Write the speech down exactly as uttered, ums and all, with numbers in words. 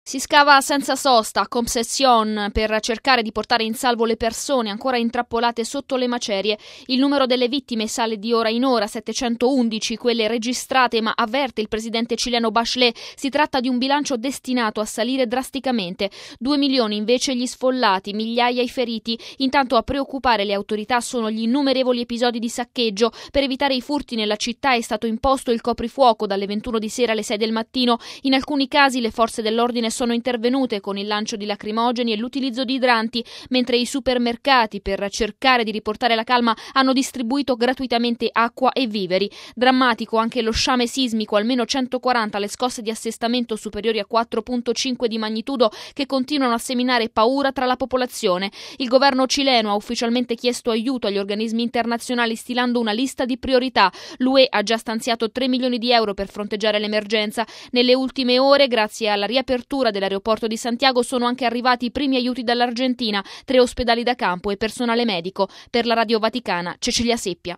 Si scava senza sosta, con obsession, per cercare di portare in salvo le persone ancora intrappolate sotto le macerie. Il numero delle vittime sale di ora in ora, settecentoundici quelle registrate, ma avverte il presidente cileno Bachelet, si tratta di un bilancio destinato a salire drasticamente. Due milioni invece gli sfollati, migliaia i feriti. Intanto a preoccupare le autorità sono gli innumerevoli episodi di saccheggio. Per evitare i furti nella città è stato imposto il coprifuoco dalle ventuno di sera alle sei del mattino. In alcuni casi le forze dell'ordine sono intervenute con il lancio di lacrimogeni e l'utilizzo di idranti, mentre i supermercati, per cercare di riportare la calma, hanno distribuito gratuitamente acqua e viveri. Drammatico anche lo sciame sismico, almeno centoquaranta le scosse di assestamento superiori a quattro virgola cinque di magnitudo che continuano a seminare paura tra la popolazione. Il governo cileno ha ufficialmente chiesto aiuto agli organismi internazionali stilando una lista di priorità. L'U E ha già stanziato tre milioni di euro per fronteggiare l'emergenza. Nelle ultime ore, grazie alla riapertura dell'aeroporto di Santiago, sono anche arrivati i primi aiuti dall'Argentina, tre ospedali da campo e personale medico. Per la Radio Vaticana, Cecilia Seppia.